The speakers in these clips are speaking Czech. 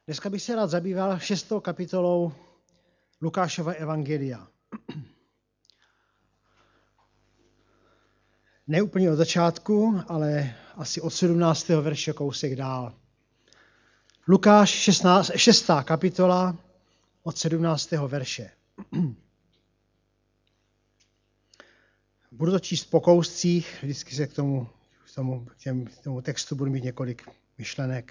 Dneska bych se rád zabýval 6. kapitolou Lukášova evangelia. Ne úplně od začátku, ale asi od 17. verše kousek dál. Lukáš 6. kapitola od 17. verše. Budu to číst po kouscích, vždycky se k tomu textu budu mít několik myšlenek.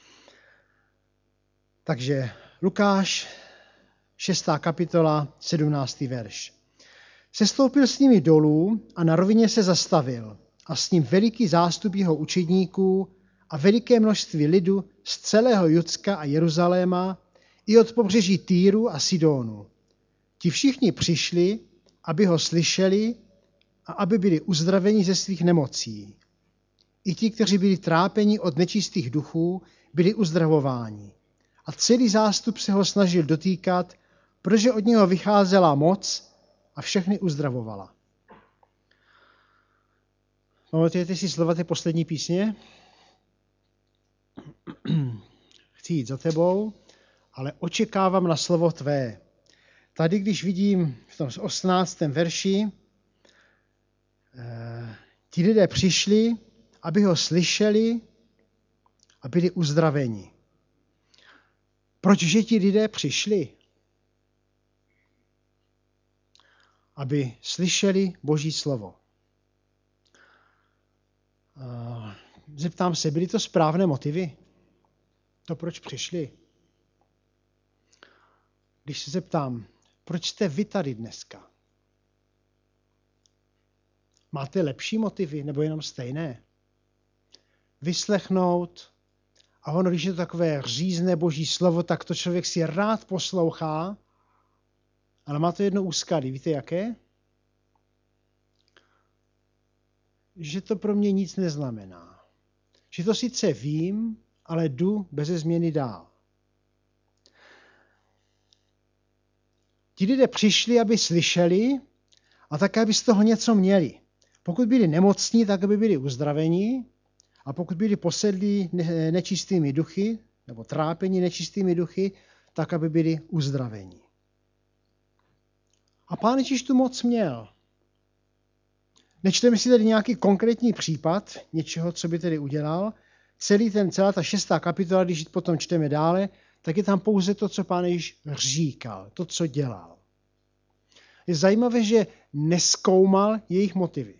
Takže Lukáš, 6. kapitola, 17. verš. Sestoupil s nimi dolů a na rovině se zastavil a s ním veliký zástup jeho učedníků a veliké množství lidu z celého Judska a Jeruzaléma i od pobřeží Týru a Sidónu. Ti všichni přišli, aby ho slyšeli a aby byli uzdraveni ze svých nemocí. I ti, kteří byli trápeni od nečistých duchů, byli uzdravováni. A celý zástup se ho snažil dotýkat, protože od něho vycházela moc a všechny uzdravovala. Pamatujete si slova té poslední písně? Chci jít za tebou, ale očekávám na slovo tvé. Tady, když vidím v tom 18. verši, ti lidé přišli, aby ho slyšeli a byli uzdraveni. Pročže ti lidé přišli? Aby slyšeli Boží slovo. Zeptám se, byly to správné motivy? To, proč přišli? Když se zeptám, proč jste vy tady dneska? Máte lepší motivy nebo jenom stejné? Vyslechnout, a ono, když je to takové řízné Boží slovo, tak to člověk si rád poslouchá, ale má to jedno úskalí. Víte jaké? Že to pro mě nic neznamená. Že to sice vím, ale jdu beze změny dál. Ti lidé přišli, aby slyšeli a také, aby z toho něco měli. Pokud byli nemocní, tak aby byli uzdraveni, a pokud byli posedlí nečistými duchy, nebo trápení nečistými duchy, tak aby byli uzdraveni. A Pán Ježíš tu moc měl. Nečteme si tady nějaký konkrétní případ něčeho, co by tedy udělal. Celá ta 6. kapitola, když potom čteme dále, tak je tam pouze to, co Pán Ježíš říkal, to, co dělal. Je zajímavé, že nezkoumal jejich motivy.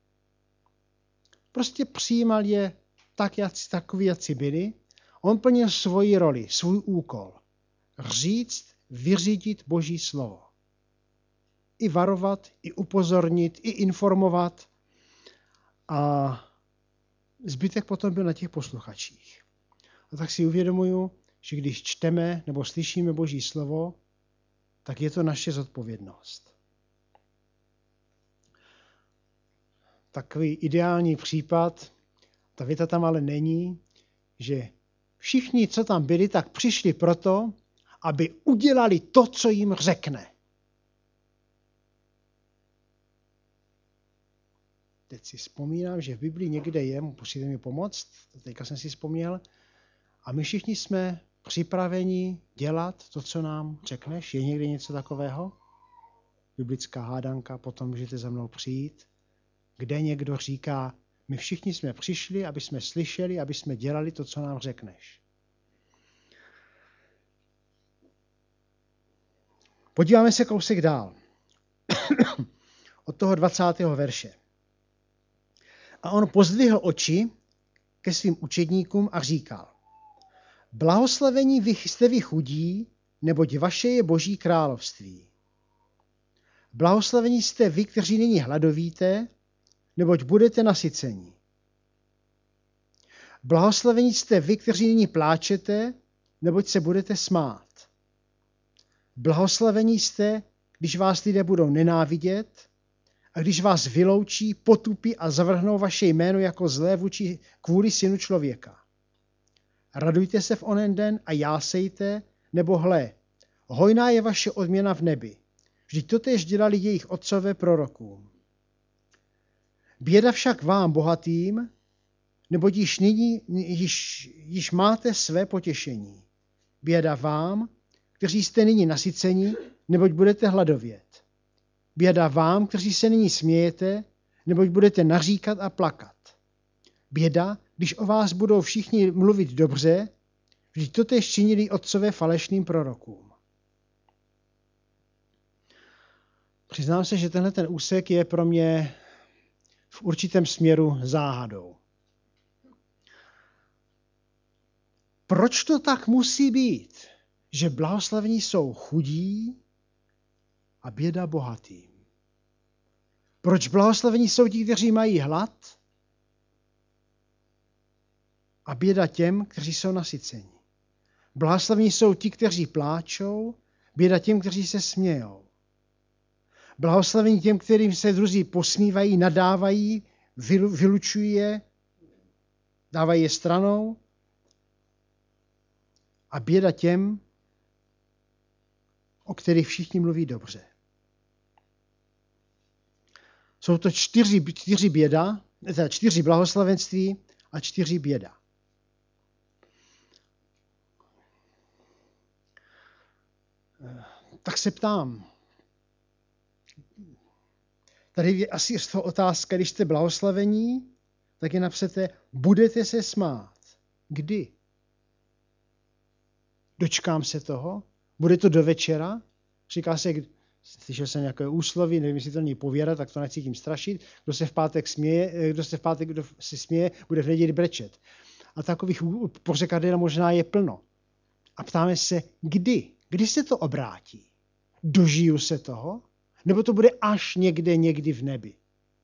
Prostě přijímal je takový, jací byli. On plnil svoji roli, svůj úkol. Říct, vyřídit Boží slovo. I varovat, i upozornit, i informovat. A zbytek potom byl na těch posluchačích. A tak si uvědomuju, že když čteme nebo slyšíme Boží slovo, tak je to naše zodpovědnost. Takový ideální případ, ta věta tam ale není, že všichni, co tam byli, tak přišli proto, aby udělali to, co jim řekne. Teď si vzpomínám, že v Biblii někde je, musíte mi pomoct, teďka jsem si vzpomněl, a my všichni jsme připraveni dělat to, co nám řekneš. Je někde něco takového? Biblická hádanka, potom můžete za mnou přijít, kde někdo říká, my všichni jsme přišli, aby jsme slyšeli, aby jsme dělali to, co nám řekneš. Podíváme se kousek dál. Od toho 20. verše. A on pozdvihl oči ke svým učedníkům a říkal, blahoslavení jste vy chudí, neboť vaše je Boží království. Blahoslavení jste vy, kteří nyní hladovíte, neboť budete nasyceni. Blahoslavení jste vy, kteří nyní pláčete, neboť se budete smát. Blahoslavení jste, když vás lidé budou nenávidět a když vás vyloučí, potupí a zavrhnou vaše jméno jako zlé kvůli Synu člověka. Radujte se v onen den a jásejte, nebo hle, hojná je vaše odměna v nebi. Vždyť totéž dělali jejich otcové prorokům. Běda však vám, bohatým, neboť již máte své potěšení. Běda vám, kteří jste nyní nasyceni, neboť budete hladovět. Běda vám, kteří se nyní smějete, neboť budete naříkat a plakat. Běda, když o vás budou všichni mluvit dobře, vždyť totéž činili otcové falešným prorokům. Přiznám se, že tenhle ten úsek je pro mě v určitém směru záhadou. Proč to tak musí být, že blahoslavení jsou chudí a běda bohatým? Proč blahoslavení jsou ti, kteří mají hlad a běda těm, kteří jsou nasyceni? Blahoslavení jsou ti, kteří pláčou, běda těm, kteří se smějou. Blahoslavení těm, kterým se druzí posmívají, nadávají, vylučují je, dávají je stranou. A běda těm, o kterých všichni mluví dobře. Jsou to čtyři blahoslavenství a 4 běda. Tak se ptám. Tady je asi z toho otázka, když jste blahoslavení, tak je napřete, budete se smát. Kdy? Dočkám se toho? Bude to do večera? Říká se, slyšel jsem nějaké úsloví, nevím, jestli to není pověra, tak to nechci tím strašit. Kdo se v pátek směje, bude v neděli brečet. A takových pořekadel možná je plno. A ptáme se, kdy? Kdy se to obrátí? Dožiju se toho? Nebo to bude až někdy v nebi?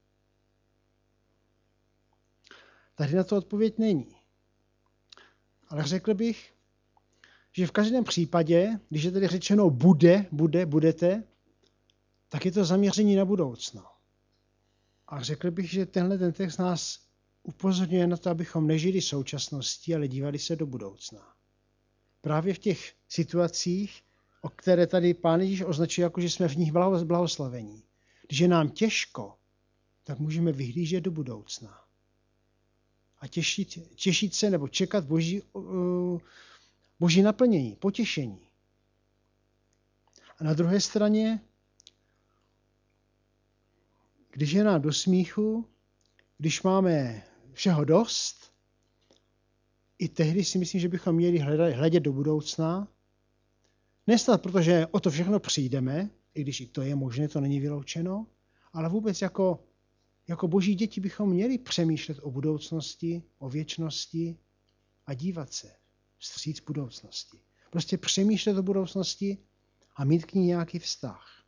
Tady na to odpověď není. Ale řekl bych, že v každém případě, když je tady řečeno budete, tak je to zaměření na budoucno. A řekl bych, že ten text nás upozorňuje na to, abychom nežili současností, ale dívali se do budoucna. Právě v těch situacích, o které tady Pán Ježíš označuje, jako že jsme v nich blahoslavení. Když je nám těžko, tak můžeme vyhlížet do budoucna. A těšit se nebo čekat boží naplnění, potěšení. A na druhé straně, když je nám do smíchu, když máme všeho dost, i tehdy si myslím, že bychom měli hledět do budoucna. Nesnad, protože o to všechno přijdeme, i když i to je možné, to není vyloučeno, ale vůbec jako boží děti bychom měli přemýšlet o budoucnosti, o věčnosti a dívat se vstříc budoucnosti. Prostě přemýšlet o budoucnosti a mít k ní nějaký vztah.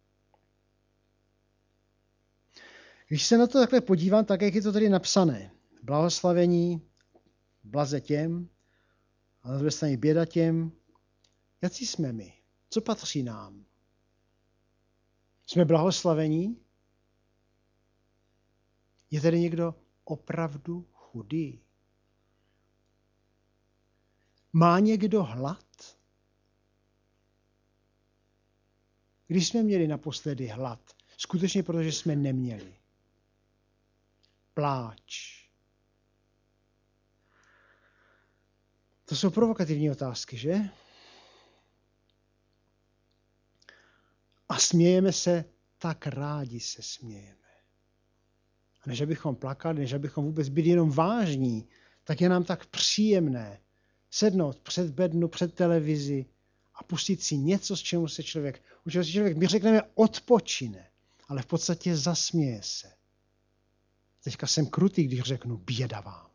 Když se na to takhle podívám, tak jak je to tady napsané. Blahoslavení, blaze těm, a na druhé straně běda těm. Jací jsme my? Co patří nám? Jsme blahoslavení? Je tady někdo opravdu chudý? Má někdo hlad? Když jsme měli naposledy hlad? Skutečně, protože jsme neměli. Pláč. To jsou provokativní otázky, že? A smějeme se, tak rádi se smějeme. A než abychom plakali, než abychom vůbec byli jenom vážní, tak je nám tak příjemné sednout před bednu, před televizi a pustit si něco, z čemu se člověk, my řekneme odpočine, ale v podstatě zasměje se. Teďka jsem krutý, když řeknu běda vám.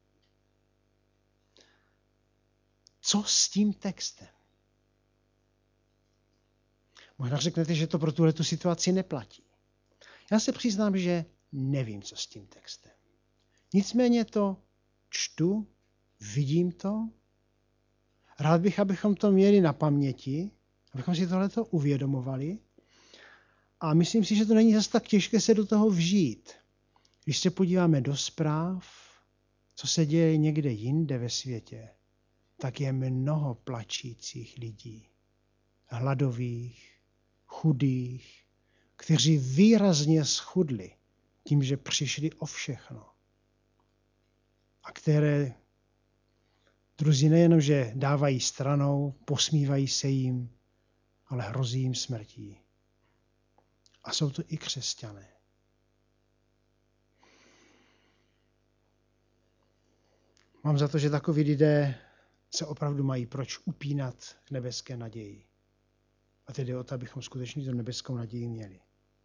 Co s tím textem? Možná řeknete, že to pro tuhletu situaci neplatí. Já se přiznám, že nevím, co s tím textem. Nicméně to čtu, vidím to. Rád bych, abychom to měli na paměti, abychom si tohleto uvědomovali. A myslím si, že to není zase tak těžké se do toho vžít. Když se podíváme do zpráv, co se děje někde jinde ve světě, tak je mnoho plačících lidí, hladových, chudých, kteří výrazně schudli tím, že přišli o všechno. A které Druzí nejenom, že dávají stranou, posmívají se jim, ale hrozí jim smrtí. A jsou to i křesťané. Mám za to, že takoví lidé se opravdu mají proč upínat k nebeské naději. A tedy o to, abychom skutečně tu nebeskou naději měli.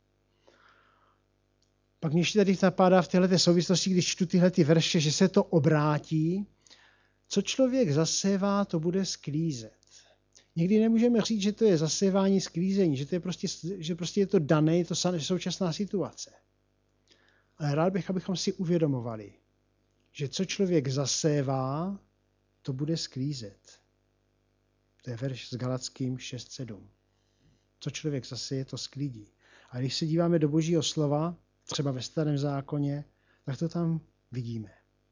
Pak mě ještě tady napadá v této souvislosti, když čtu tyhle verše, že se to obrátí. Co člověk zasévá, to bude sklízet. Někdy nemůžeme říct, že to je zasévání, sklízení, že prostě je to dané, je to současná situace. Ale rád bych, abychom si uvědomovali, že co člověk zasévá, to bude sklízet. To je verš s Galackým 6:7. Co člověk zaseje, to sklídí. A když se díváme do Božího slova, třeba ve Starém zákoně, tak to tam vidíme.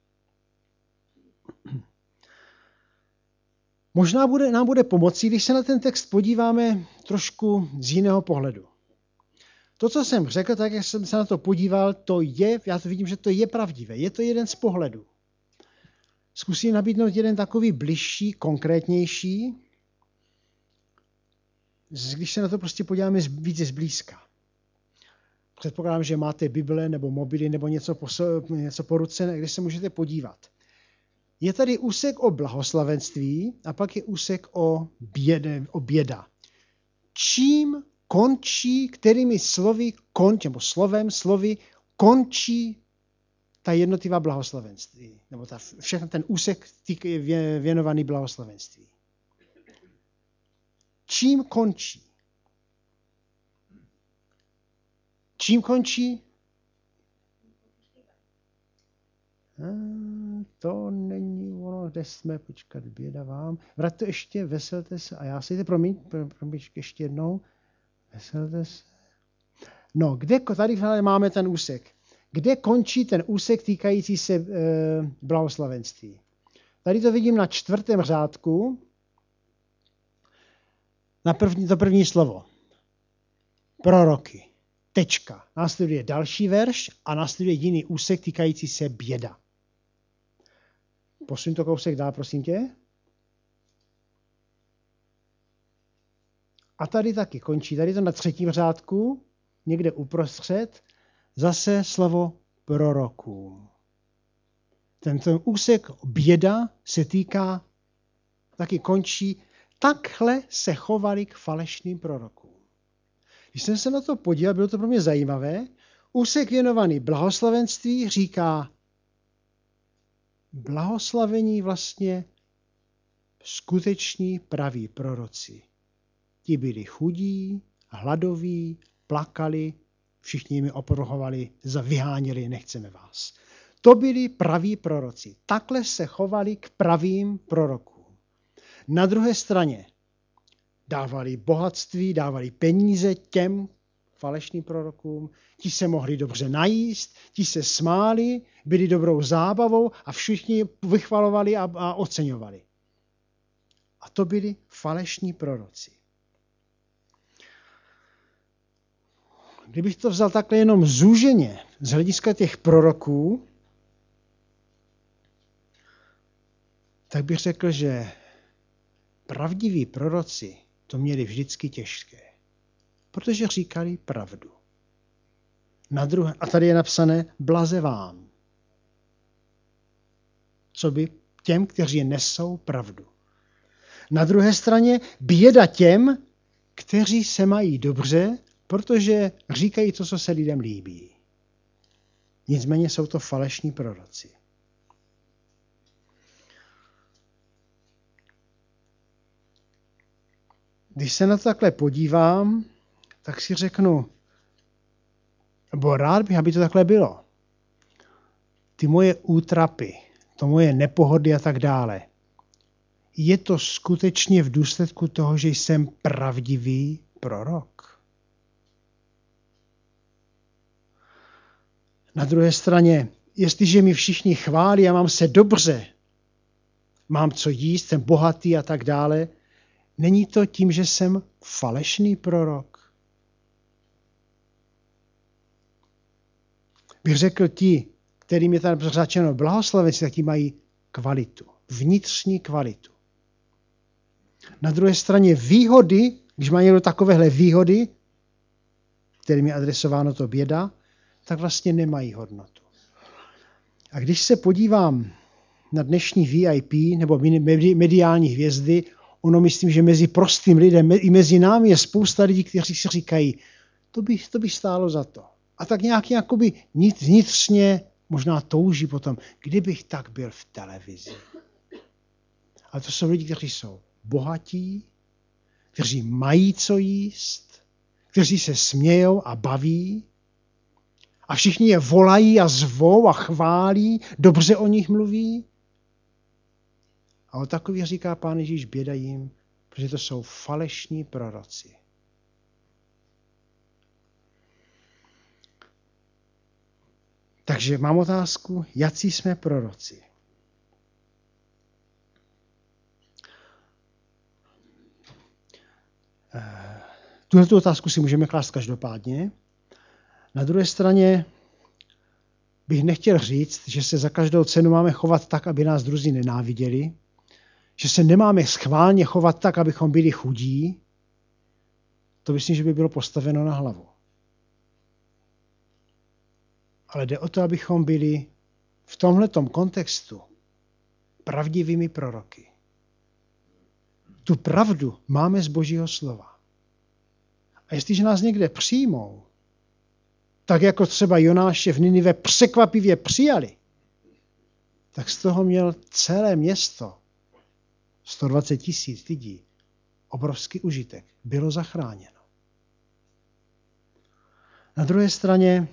Možná nám bude pomocí, když se na ten text podíváme trošku z jiného pohledu. To, co jsem řekl, tak jak jsem se na to podíval, já to vidím, že to je pravdivé. Je to jeden z pohledů. Zkusím nabídnout jeden takový bližší, konkrétnější, když se na to prostě podíváme více zblízka. Předpokládám, že máte Bible nebo mobily nebo něco po ruce, kde se můžete podívat. Je tady úsek o blahoslavenství a pak je úsek o běda. Čím končí, kterými slovy končí ta jednotlivá blahoslavenství, nebo všechny ten úsek věnovaný blahoslavenství. Čím končí? Čím končí? To není ono, kde jsme, počkat, běda vám. Vrať to ještě, veselte se, a já si promiň ještě jednou. Veselte se. No, tady máme ten úsek. Kde končí ten úsek týkající se blahoslavenství? Tady to vidím na 4. řádku. To první slovo. Proroky. Tečka. Následuje další verš a následuje jiný úsek týkající se běda. Posuň to kousek dál, prosím tě. A tady taky končí. Tady to na 3. řádku, někde uprostřed, zase slovo prorokům. Tento úsek běda se týká, taky končí, takhle se chovali k falešným prorokům. Když jsem se na to podíval, bylo to pro mě zajímavé, úsek věnovaný blahoslavenství říká, blahoslavení vlastně skuteční praví proroci. Ti byli chudí, hladoví, plakali, všichni jimi opovrhovali, vyháněli, nechceme vás. To byli praví proroci. Takhle se chovali k pravým prorokům. Na druhé straně dávali bohatství, dávali peníze těm falešným prorokům, ti se mohli dobře najíst, ti se smáli, byli dobrou zábavou a všichni vychvalovali a oceňovali. A to byli falešní proroci. Kdybych to vzal takhle jenom zúženě z hlediska těch proroků, tak bych řekl, že pravdiví proroci to měli vždycky těžké, protože říkali pravdu. A tady je napsané blaze vám, co by těm, kteří nesou pravdu. Na druhé straně běda těm, kteří se mají dobře, protože říkají to, co se lidem líbí. Nicméně jsou to falešní proroci. Když se na to takhle podívám, tak si řeknu, nebo rád bych, aby to takhle bylo. Ty moje útrapy, to moje nepohody a tak dále. Je to skutečně v důsledku toho, že jsem pravdivý prorok? Na druhé straně, jestliže mi všichni chválí a mám se dobře, mám co jíst, jsem bohatý a tak dále, není to tím, že jsem falešný prorok? Bych řekl ti, kterým je tam řečeno blahoslavenství, tak ti mají kvalitu. vnitřní kvalitu. Na druhé straně výhody, když má někdo takovéhle výhody, kterým je adresováno to běda, tak vlastně nemají hodnotu. A když se podívám na dnešní VIP nebo mediální hvězdy, ono myslím, že mezi prostým lidem i mezi námi je spousta lidí, kteří si říkají, to by stálo za to. A tak nějak jakoby vnitřně možná touží potom, kdybych tak byl v televizi. Ale to jsou lidi, kteří jsou bohatí, kteří mají co jíst, kteří se smějou a baví a všichni je volají a zvou a chválí, dobře o nich mluví. A o takových říká Pán Ježíš, běda jim, protože to jsou falešní proroci. Takže mám otázku, jací jsme proroci? Tuhletu otázku si můžeme klást každopádně. Na druhé straně bych nechtěl říct, že se za každou cenu máme chovat tak, aby nás druzí nenáviděli, že se nemáme schválně chovat tak, abychom byli chudí. To myslím, že by bylo postaveno na hlavu. Ale jde o to, abychom byli v tomhletom kontextu pravdivými proroky. Tu pravdu máme z Božího slova. A jestliže nás někde přijmou, tak jako třeba Jonáše v Ninive překvapivě přijali, tak z toho měl celé město, 120 000 lidí, obrovský užitek. Bylo zachráněno. Na druhé straně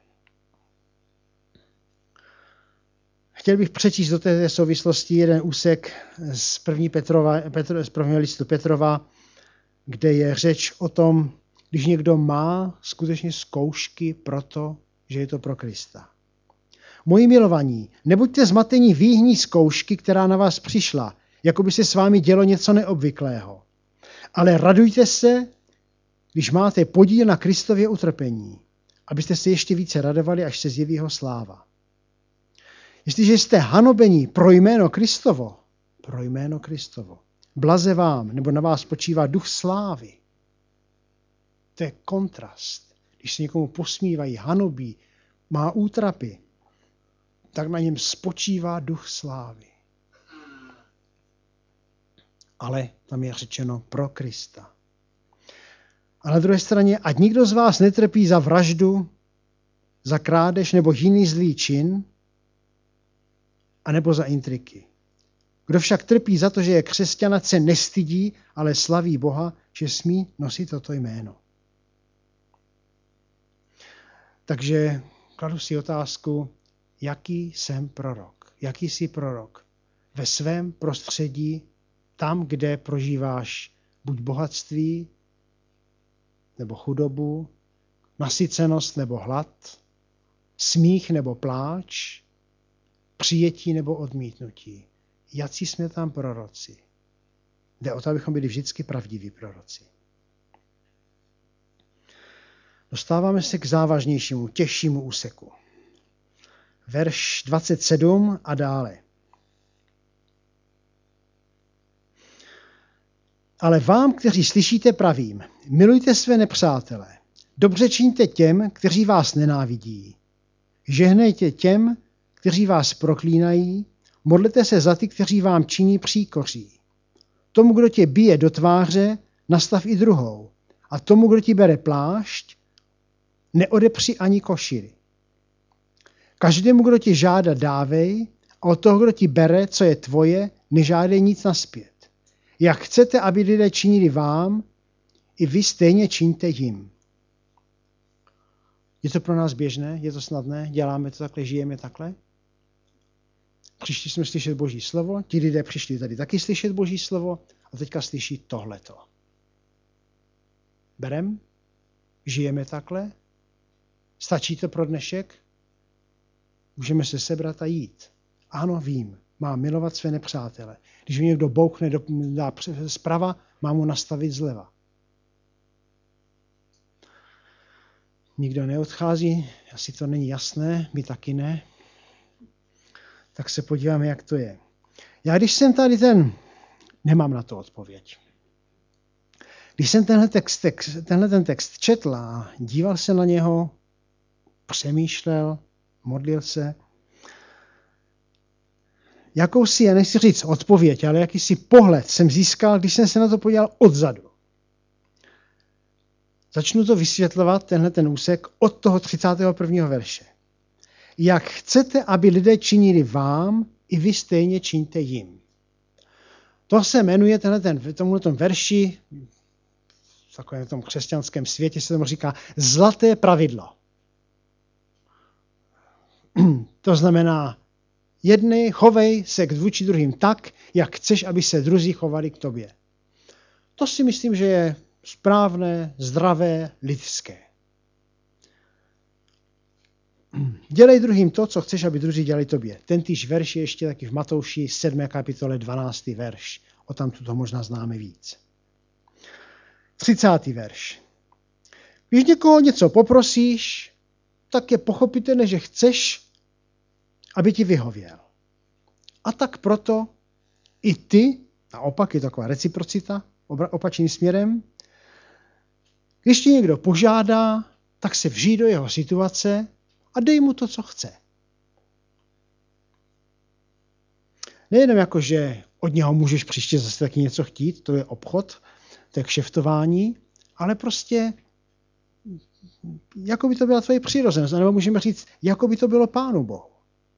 chtěl bych přečíst do té souvislosti jeden úsek z prvního listu Petrova, kde je řeč o tom, když někdo má skutečně zkoušky pro to, že je to pro Krista. Moji milovaní, nebuďte zmatení výhní zkoušky, která na vás přišla, jako by se s vámi dělo něco neobvyklého. Ale radujte se, když máte podíl na Kristově utrpení, abyste se ještě více radovali, až se zjeví jeho sláva. Jestliže jste hanobení pro jméno Kristovo, blaze vám, nebo na vás počívá duch slávy. To je kontrast. Když se někomu posmívají, hanobí, má útrapy, tak na něm spočívá duch slávy. Ale tam je řečeno pro Krista. A na druhé straně, ať nikdo z vás netrpí za vraždu, za krádež nebo jiný zlý čin, anebo za intriky. Kdo však trpí za to, že je křesťan, ať se nestydí, ale slaví Boha, že smí nosit toto jméno. Takže kladu si otázku, jaký jsem prorok? Jaký jsi prorok? Ve svém prostředí, tam, kde prožíváš buď bohatství, nebo chudobu, nasycenost nebo hlad, smích nebo pláč, přijetí nebo odmítnutí. Jací jsme tam proroci? Jde o to, abychom byli vždycky pravdiví proroci. Dostáváme se k závažnějšímu, těžšímu úseku. Verš 27 a dále. Ale vám, kteří slyšíte, pravím, milujte své nepřátele, dobře čiňte těm, kteří vás nenávidí, žehnejte těm, kteří vás proklínají, modlete se za ty, kteří vám činí příkoří. Tomu, kdo tě bije do tváře, nastav i druhou. A tomu, kdo ti bere plášť, neodepři ani košili. Každému, kdo ti žádá, dávej, a od toho, kdo ti bere, co je tvoje, nežádej nic naspět. Jak chcete, aby lidé činili vám, i vy stejně čiňte jim. Je to pro nás běžné? Je to snadné? Děláme to takhle? Žijeme takhle? Přišli jsme slyšet Boží slovo, ti lidé přišli tady taky slyšet Boží slovo a teďka slyší tohleto. Berem? Žijeme takhle? Stačí to pro dnešek? Můžeme se sebrat a jít. Ano, vím. Mám milovat své nepřátele. Když mi někdo bouchne dá zprava, mám mu nastavit zleva. Nikdo neodchází, asi to není jasné, my taky ne. Tak se podíváme, jak to je. Já když jsem tady nemám na to odpověď. Když jsem tenhle ten text četl a díval se na něho, přemýšlel, modlil se, jakousi, já nechci říct odpověď, ale jakýsi pohled jsem získal, když jsem se na to podíval odzadu. Začnu to vysvětlovat, tenhle ten úsek, od toho 31. verše. Jak chcete, aby lidé činili vám, i vy stejně čiňte jim. To se jmenuje tomuto verši, v takovém tom křesťanském světě se tomu říká zlaté pravidlo. To znamená, jednej chovej se k vůči druhým tak, jak chceš, aby se druzí chovali k tobě. To si myslím, že je správné, zdravé, lidské. Dělej druhým to, co chceš, aby druzí dělali tobě. Tentýž verš je ještě taky v Matouši 7. kapitole 12. verš. O tam to možná známe víc. 30. verš. Když někoho něco poprosíš, tak je pochopitelné, že chceš, aby ti vyhověl. A tak proto i ty, naopak je taková reciprocita, opačným směrem, když ti někdo požádá, tak se vžij do jeho situace a dej mu to, co chce. Nejenom jako, že od něho můžeš příště zase taky něco chtít, to je obchod, to je kšeftování, ale prostě jako by to byla tvoje přirozenost, nebo můžeme říct, jako by to bylo Pánu Bohu.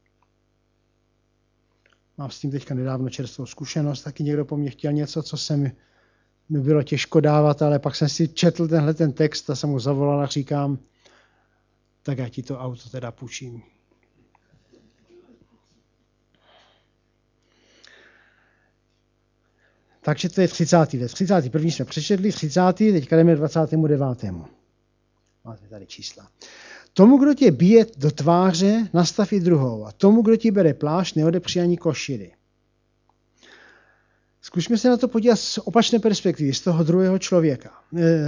Mám s tím teďka nedávno čerstvou zkušenost, taky někdo po mně chtěl něco, co se mi bylo těžko dávat, ale pak jsem si četl tenhle ten text a jsem mu zavolal a říkám, tak já ti to auto teda půjčím. Takže to je 30. věc. 31. jsme přečetli, 30. teďka jdeme 29. Máte tady čísla. Tomu, kdo tě bije do tváře, nastav i druhou. A tomu, kdo ti bere plášť, neodepři ani košili. Zkusme se na to podívat z opačné perspektivy, z toho druhého člověka.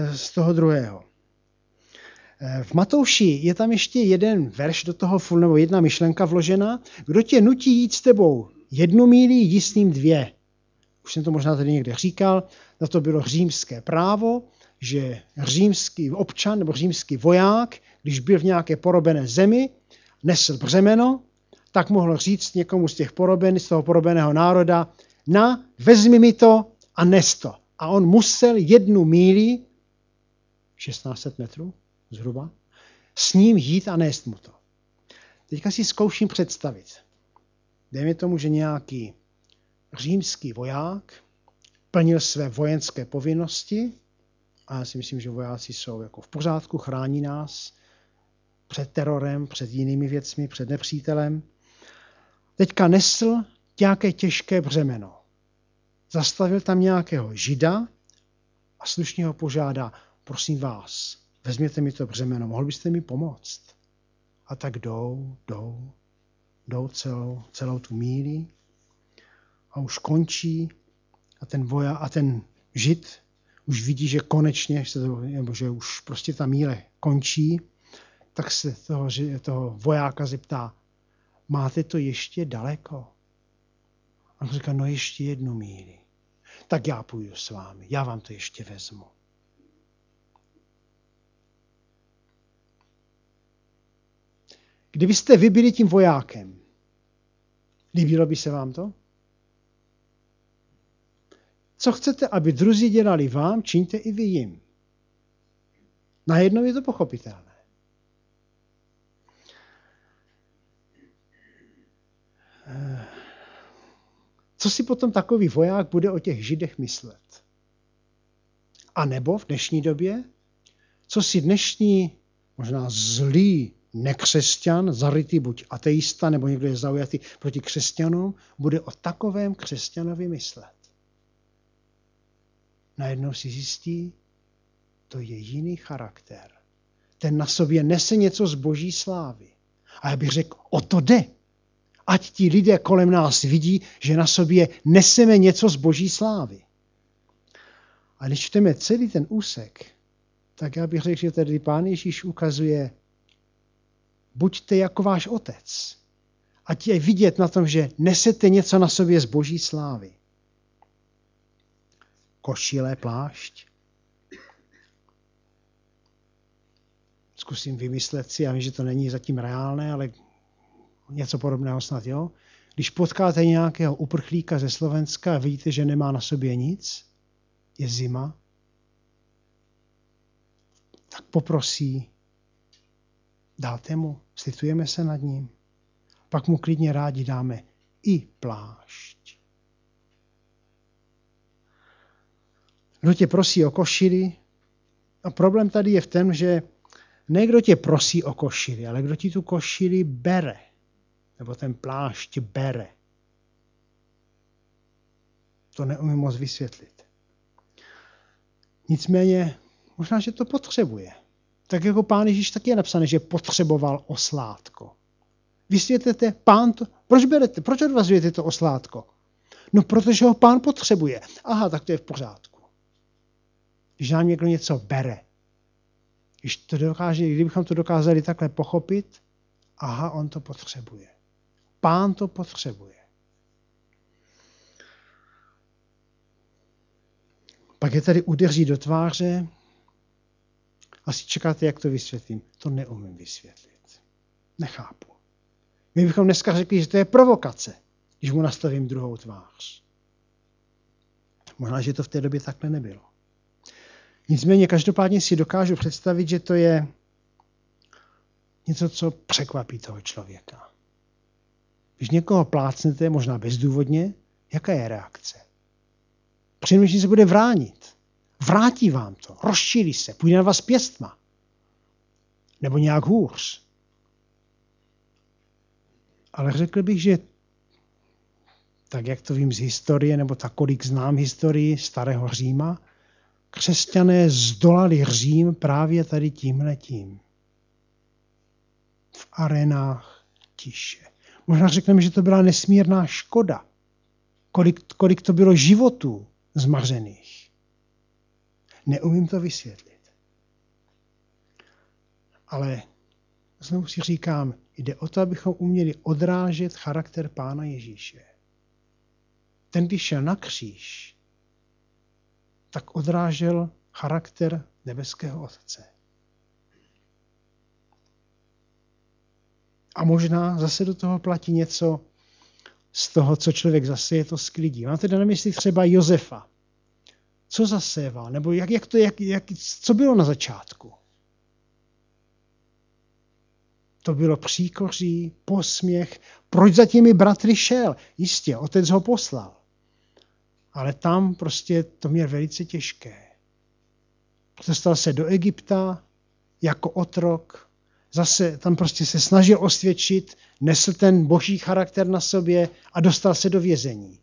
V Matouši je tam ještě jeden verš do toho, nebo jedna myšlenka vložena. Kdo tě nutí jít s tebou 1 míli, jdi s ním 2. Už jsem to možná tady někde říkal, na to bylo římské právo, že římský občan nebo římský voják, když byl v nějaké porobené zemi, nesl břemeno, tak mohl říct někomu z toho porobeného národa, vezmi mi to a nes to. A on musel 1 míli, 1600 metrů zhruba, s ním jít a nést mu to. Teďka si zkouším představit. Dejme tomu, že nějaký římský voják plnil své vojenské povinnosti a já si myslím, že vojáci jsou jako v pořádku, chrání nás před terorem, před jinými věcmi, před nepřítelem. Teďka nesl nějaké těžké břemeno. Zastavil tam nějakého žida a slušně ho požádá, prosím vás, vezměte mi to břemeno, mohl byste mi pomoct? A tak jdou celou tu míli a už končí a ten žid už vidí, že konečně, nebo že už prostě ta míle končí, tak se toho vojáka zeptá, máte to ještě daleko? A on říká, no ještě 1 míli. Tak já půjdu s vámi, já vám to ještě vezmu. Kdybyste vy byli tím vojákem, líbilo by se vám to? Co chcete, aby druzí dělali vám, čiňte i vy jim. Najednou je to pochopitelné. Co si potom takový voják bude o těch židech myslet? A nebo v dnešní době, co si dnešní, možná zlý nekřesťan, zarytý buď ateista, nebo někdo je zaujatý proti křesťanům, bude o takovém křesťanovi myslet? Najednou si zjistí, to je jiný charakter. Ten na sobě nese něco z boží slávy. A já bych řekl, o to jde. Ať ti lidé kolem nás vidí, že na sobě neseme něco z boží slávy. A když čteme celý ten úsek, tak já bych řekl, že tady Pán Ježíš ukazuje, buďte jako váš otec. Ať je vidět na tom, že nesete něco na sobě z boží slávy. Košile, plášť. Zkusím vymyslet si, já vím, že to není zatím reálné, ale něco podobného snad, jo? Když potkáte nějakého uprchlíka ze Slovenska a vidíte, že nemá na sobě nic, je zima, tak poprosí, dáte mu, slitujeme se nad ním, pak mu klidně rádi dáme i plášť. Kdo tě prosí o košili, a problém tady je v tom, že ne kdo tě prosí o košili, ale kdo ti tu košili bere, nebo ten plášť bere. To neumím moc vysvětlit. Nicméně, možná, že to potřebuje. Tak jako Pán Ježíš taky je napsané, že potřeboval oslátko. Vysvětlete, Pán to, proč odvazujete to oslátko? No, protože ho Pán potřebuje. Aha, tak to je v pořádku. Když nám někdo něco bere, kdybychom to dokázali takhle pochopit, aha, on to potřebuje. Pán to potřebuje. Pak je tady udeří do tváře. Asi čekáte, jak to vysvětlím. To neumím vysvětlit. Nechápu. My bychom dneska řekli, že to je provokace, když mu nastavím druhou tvář. Možná, že to v té době takhle nebylo. Nicméně každopádně si dokážu představit, že to je něco, co překvapí toho člověka. Když někoho plácnete, možná bezdůvodně, jaká je reakce? Přinejmenším se bude vránit. Vrátí vám to, rozšíří se, půjde na vás pěstma. Nebo nějak hůř. Ale řekl bych, že tak, jak to vím z historie, nebo tak, kolik znám historii starého Říma, křesťané zdolali Řím právě tady tímhletím. V arenách tiše. Možná řekneme, že to byla nesmírná škoda. Kolik to bylo životů zmařených. Neumím to vysvětlit. Ale znovu si říkám, jde o to, abychom uměli odrážet charakter Pána Ježíše. Ten, když šel na kříž, tak odrážel charakter nebeského Otce. A možná zase do toho platí něco z toho, co člověk zaseje, to sklidí. Mám teda na mysli třeba Josefa. Co zaséval? Nebo co bylo na začátku? To bylo příkoří, posměch. Proč za těmi bratry šel? Jistě, otec ho poslal. Ale tam prostě to měl velice těžké. Dostal se do Egypta jako otrok. Zase tam prostě se snažil osvědčit, nesl ten boží charakter na sobě a dostal se do vězení.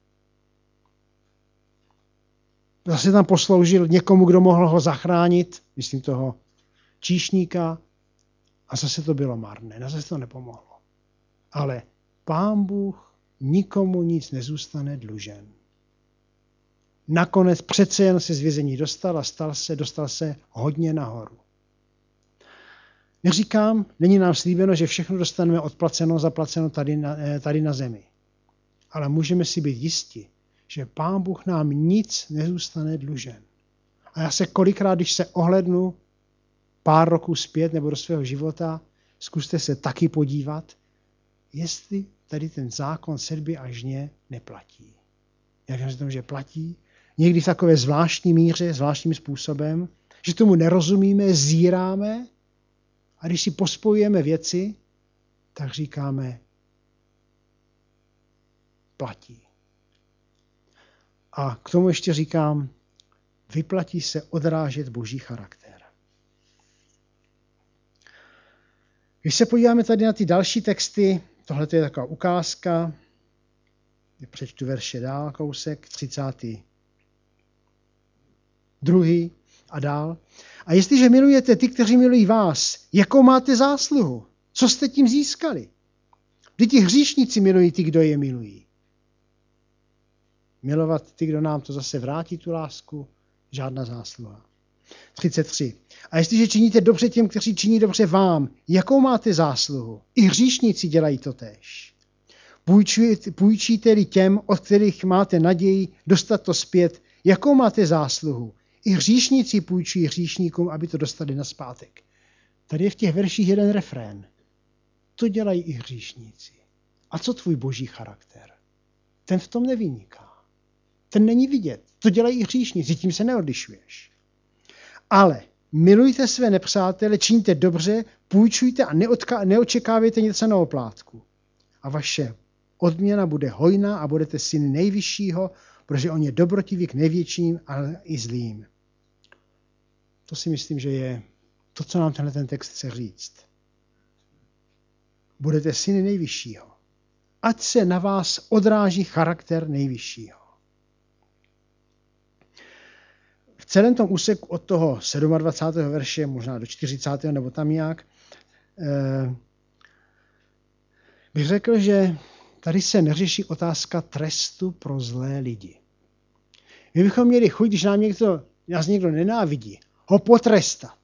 Zase tam posloužil někomu, kdo mohl ho zachránit, myslím toho číšníka, a zase to bylo marné, zase to nepomohlo. Ale Pán Bůh nikomu nic nezůstane dlužen. Nakonec přece jen se z vězení dostal a dostal se hodně nahoru. Neříkám, není nám slíbeno, že všechno dostaneme odplaceno, zaplaceno tady na zemi. Ale můžeme si být jisti, že Pán Bůh nám nic nezůstane dlužen. A já se kolikrát, když se ohlednu pár roků zpět nebo do svého života, zkuste se taky podívat, jestli tady ten zákon sedby a žně neplatí. Já říkám, že platí, někdy v takové zvláštní míře, zvláštním způsobem, že tomu nerozumíme, zíráme, a když si pospojujeme věci, tak říkáme, platí. A k tomu ještě říkám, vyplatí se odrážet boží charakter. Když se podíváme tady na ty další texty, tohle je taková ukázka, přečtu verše dál, kousek, 32. a dál. A jestliže milujete ty, kteří milují vás, jakou máte zásluhu? Co jste tím získali? Vždyť ti hříšníci milují ty, kdo je milují. Milovat ty, kdo nám to zase vrátí, tu lásku, žádná zásluha. 33. A jestliže činíte dobře těm, kteří činí dobře vám, jakou máte zásluhu? I hříšníci dělají to též. Půjčíte-li těm, od kterých máte naději dostat to zpět, jakou máte zásluhu? I hříšníci půjčují hříšníkům, aby to dostali nazpátek. Tady je v těch verších jeden refrén. To dělají i hříšníci. A co tvůj boží charakter? Ten v tom nevyniká. Ten není vidět. To dělají i hříšníci, tím se neodlišuješ. Ale milujte své nepřátele, čiňte dobře, půjčujte a neočekávejte něco na oplátku. A vaše odměna bude hojná a budete syny nejvyššího, protože on je dobrotivý k největším, ale i zlým. To si myslím, že je to, co nám tenhle ten text chce říct. Budete syny nejvyššího. Ať se na vás odráží charakter nejvyššího. V celém tom úseku od toho 27. verše, možná do 40. nebo tam nějak, bych řekl, že tady se neřeší otázka trestu pro zlé lidi. My bychom měli chuť, když nás někdo nenávidí, ho potrestat.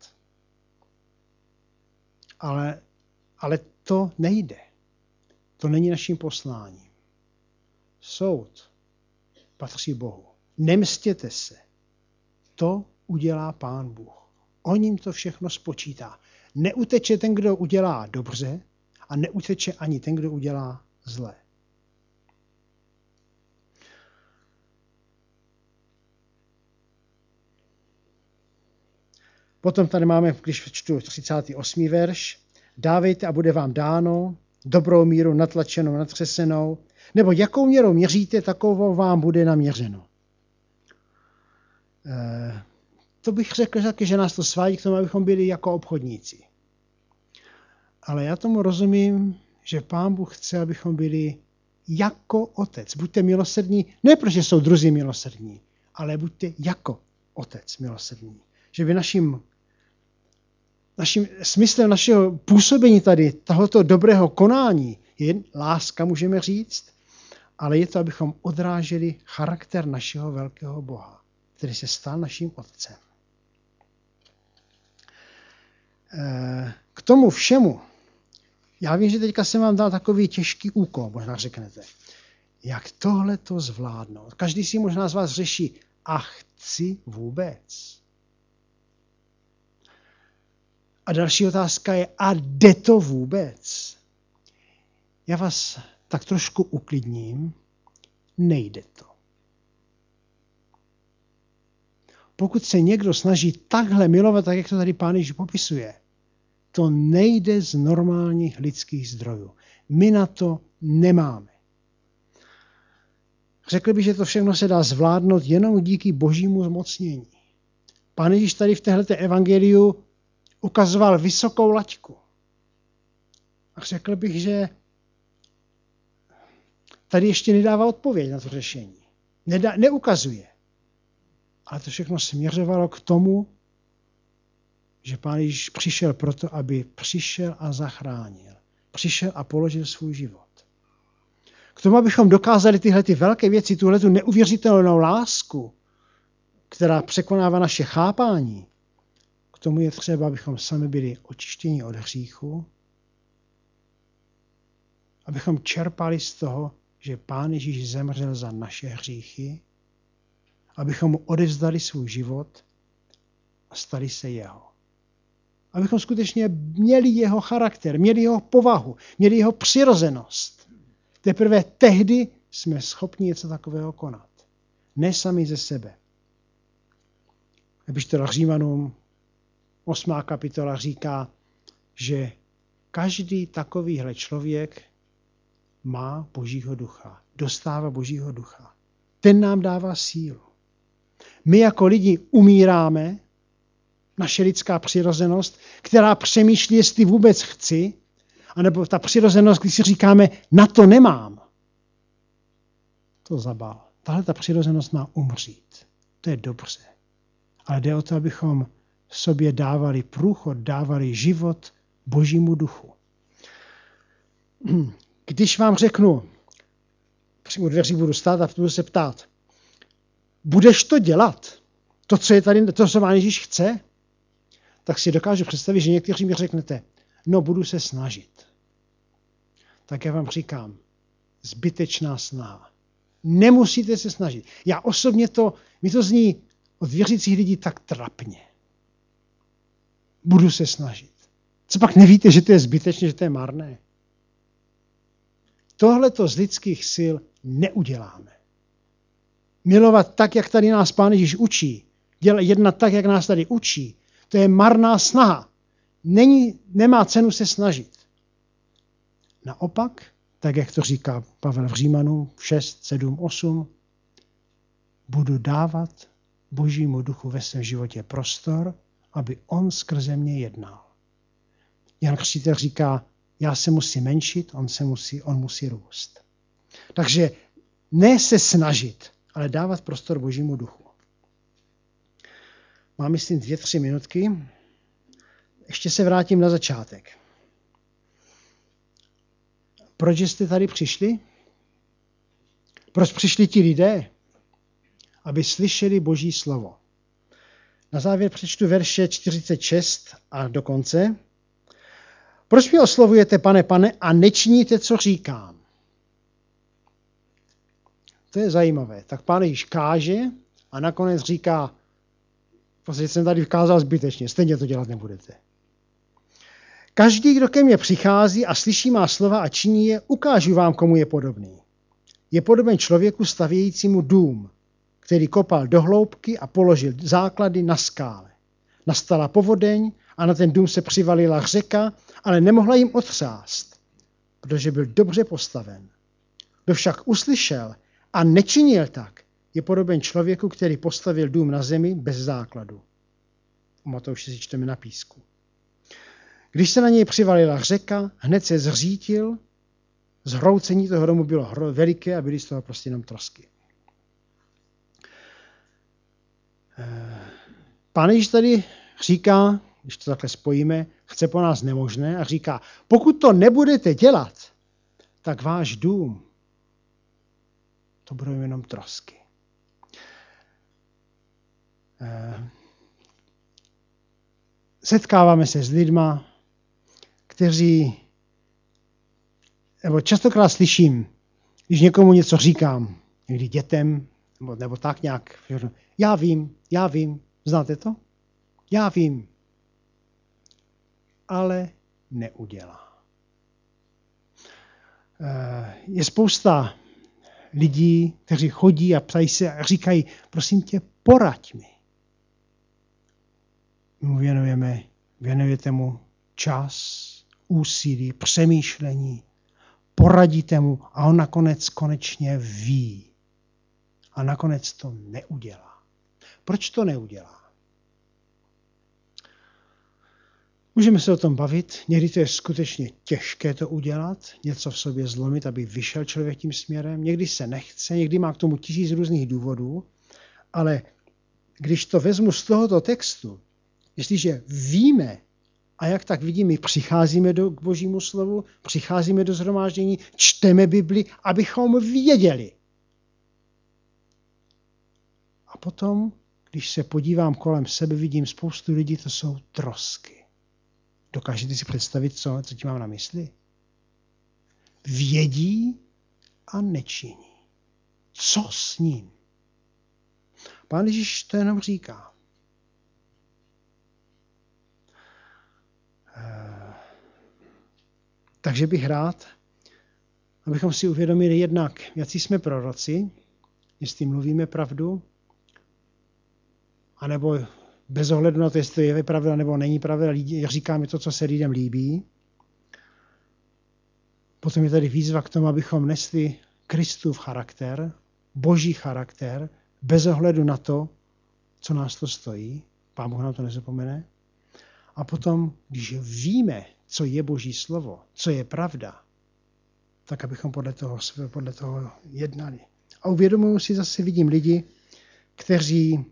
Ale to nejde. To není naším posláním. Soud patří Bohu. Nemstěte se. To udělá Pán Bůh. On jim to všechno spočítá. Neuteče ten, kdo udělá dobře, a neuteče ani ten, kdo udělá zlé. Potom tady máme, když čtu 38. verš, dávejte a bude vám dáno, dobrou míru natlačenou, natřesenou, nebo jakou měrou měříte, takovou vám bude naměřeno. To bych řekl taky, že nás to svádí k tomu, abychom byli jako obchodníci. Ale já tomu rozumím, že Pán Bůh chce, abychom byli jako otec. Buďte milosrdní, ne protože jsou druzí milosrdní, ale buďte jako otec milosrdní. Že by naším smyslem našeho působení tady, tohoto dobrého konání, je láska, můžeme říct, ale je to, abychom odráželi charakter našeho velkého Boha, který se stal naším otcem. K tomu všemu, já vím, že teďka jsem vám dal takový těžký úkol, možná řeknete, jak tohle to zvládnout. Každý si možná z vás řeší, a chci vůbec. A další otázka je, a jde to vůbec? Já vás tak trošku uklidním, nejde to. Pokud se někdo snaží takhle milovat, tak jak to tady Pán Ježíš popisuje, to nejde z normálních lidských zdrojů. My na to nemáme. Řekl bych, že to všechno se dá zvládnout jenom díky božímu zmocnění. Pán Ježíš tady v téhleté evangeliu ukazoval vysokou laťku. A řekl bych, že tady ještě nedává odpověď na to řešení. Neukazuje. Ale to všechno směřovalo k tomu, že Pán Ježíš přišel proto, aby přišel a zachránil. Přišel a položil svůj život. K tomu, abychom dokázali tyhle ty velké věci, tuhletu neuvěřitelnou lásku, která překonává naše chápání, k tomu je třeba, abychom sami byli očištěni od hříchu, abychom čerpali z toho, že Pán Ježíš zemřel za naše hříchy, abychom mu odevzdali svůj život a stali se jeho. Abychom skutečně měli jeho charakter, měli jeho povahu, měli jeho přirozenost. Teprve tehdy jsme schopni něco takového konat. Ne sami ze sebe. Epištola Římanům 8. kapitola říká, že každý takovýhle člověk má Božího ducha, dostává Božího ducha. Ten nám dává sílu. My jako lidi umíráme, naše lidská přirozenost, která přemýšlí, jestli vůbec chci, anebo ta přirozenost, když si říkáme, na to nemám. To zabal. Tahle ta přirozenost má umřít. To je dobře. Ale jde o to, abychom sobě dávali průchod, dávali život Božímu duchu. Když vám řeknu, u dveří budu stát a budu se ptát, budeš to dělat? To, co je tady, to, co Pán Ježíš chce? Tak si dokážu představit, že někteří mi řeknete, no budu se snažit. Tak já vám říkám, zbytečná snaha. Nemusíte se snažit. Já osobně mi to zní od věřících lidí tak trapně. Budu se snažit. Co pak nevíte, že to je zbytečné, že to je marné? Tohleto z lidských sil neuděláme. Milovat tak, jak tady nás Pán Ježíš učí. Jednat tak, jak nás tady učí. To je marná snaha. Nemá cenu se snažit. Naopak, tak jak to říká Pavel v Římanům 6, 7, 8, budu dávat Božímu duchu ve svém životě prostor, aby on skrze mě jednal. Jan Křtitel říká, já se musím menšit, on musí růst. Takže ne se snažit, ale dávat prostor Božímu duchu. Mám, myslím, 2-3 minutky. Ještě se vrátím na začátek. Proč jste tady přišli? Proč přišli ti lidé? Aby slyšeli Boží slovo. Na závěr přečtu verše 46 a do konce. Proč mě oslovujete, pane, a nečiníte, co říkám? To je zajímavé. Tak Pán Ježíš káže a nakonec říká, prostě jsem tady vkázal zbytečně, stejně to dělat nebudete. Každý, kdo ke mně přichází a slyší má slova a činí je, ukážu vám, komu je podobný. Je podoben člověku stavějícímu dům, který kopal do hloubky a položil základy na skále. Nastala povodeň a na ten dům se přivalila řeka, ale nemohla jim otřást, protože byl dobře postaven. Kdo však uslyšel a nečinil tak, je podoben člověku, který postavil dům na zemi bez základu. U Matouše si čteme na písku. Když se na něj přivalila řeka, hned se zřítil, zhroucení toho domu bylo veliké a byly z toho prostě jenom trosky. Pán Ježíš tady říká, když to takhle spojíme, chce po nás nemožné a říká, pokud to nebudete dělat, tak váš dům, to budou jenom trosky. Setkáváme se s lidma, nebo častokrát slyším, když někomu něco říkám, někdy dětem, nebo tak nějak, já vím, znáte to? Já vím, ale neudělá. Je spousta lidí, kteří chodí a ptají se a říkají, prosím tě, poraď mi. My mu věnujete mu čas, úsilí, přemýšlení, poradíte mu a on nakonec konečně ví. A nakonec to neudělá. Proč to neudělá? Můžeme se o tom bavit. Někdy to je skutečně těžké to udělat, něco v sobě zlomit, aby vyšel člověk tím směrem. Někdy se nechce, někdy má k tomu 1000 různých důvodů, ale když to vezmu z tohoto textu, jestliže víme, a jak tak vidím, my přicházíme k Božímu slovu, přicházíme do shromáždění, čteme Bibli, abychom věděli. A potom, když se podívám kolem sebe, vidím spoustu lidí, to jsou trosky. Dokážete si představit, co tím mám na mysli? Vědí a nečiní. Co s ním? Pán Ježíš to jenom říká. Takže bych rád, abychom si uvědomili jednak, jací jsme proroci, jestli mluvíme pravdu, anebo bez ohledu na to, jestli to je pravda nebo není pravda, říkáme to, co se lidem líbí. Potom je tady výzva k tomu, abychom nesli Kristův charakter, Boží charakter, bez ohledu na to, co nás to stojí. Pán Bůh nám to nezapomene. A potom, když víme, co je Boží slovo, co je pravda, tak abychom podle toho jednali. A uvědomuji si, zase vidím lidi, kteří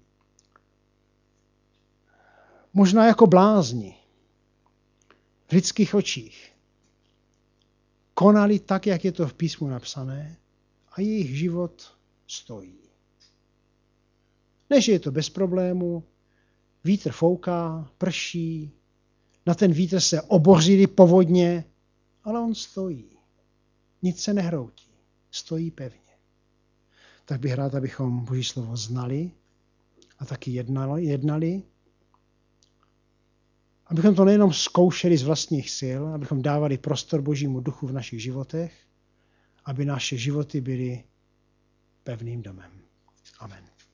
možná jako blázni v lidských očích konali tak, jak je to v písmu napsané a jejich život stojí. Ne, že je to bez problému, vítr fouká, prší, na ten vítr se obořily povodně, ale on stojí. Nic se nehroutí. stojí pevně. Tak bych rád, abychom Boží slovo znali a taky jednali. Abychom to nejenom zkoušeli z vlastních sil, abychom dávali prostor Božímu duchu v našich životech, aby naše životy byly pevným domem. Amen.